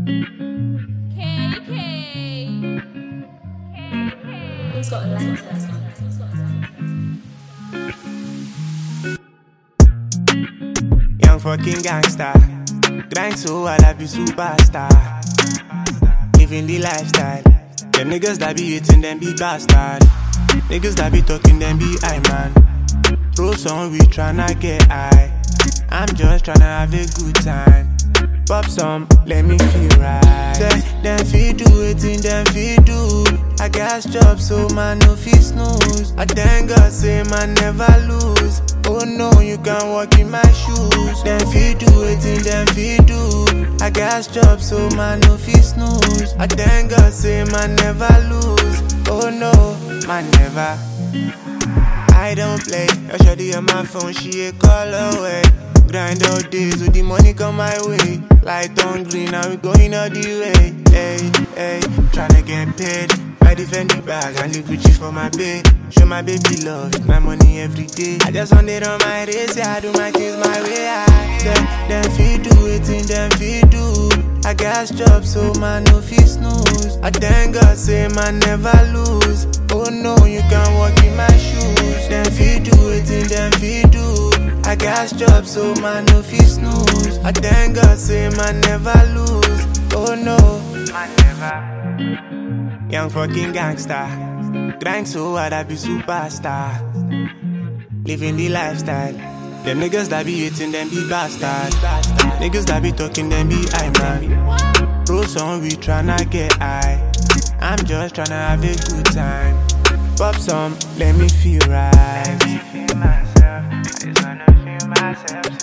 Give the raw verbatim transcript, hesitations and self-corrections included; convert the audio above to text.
K K. Who's got a letter? Young fucking gangster, grind so hard I be superstar. Living the lifestyle. Them niggas that be hating, them be bastard. Niggas that be talking, them be high man. Throw some, we tryna get high. I'm just tryna have a good time. Pop some, let me feel right. Them, them feed do it in them feed do. I got job so man no fit snooze. I thank God say man never lose. Oh no, you can walk in my shoes. Them feed do it in them feed do. I got job so man no fit snooze. I thank God say man never lose. Oh no, man never. I don't play. I shawty on my phone, she a call away. Grind all days, so the money come my way. Light on green, now we going all the way. Hey, hey, tryna get paid. I defend the bag and the Gucci for my babe. Show my baby love, it's my money every day. I just want it on my race, yeah, I do my things my way. I them, them feed do it in them feed do. I got job so man no fit snooze. I thank God say man never lose. Oh no, you can walk in my shoes. Them feed do it in them feed do. I got job so man no fit snooze. I thank God say man never lose. Oh no, man never. Young fucking gangster, grind so hard I be superstar. Living the lifestyle. Them niggas that be hating, them be bastard. Niggas that be talking, them be high man. Throw some, we tryna get high. I'm just tryna have a good time. Pop some, let me feel right. Let me feel myself. I just wanna feel myself.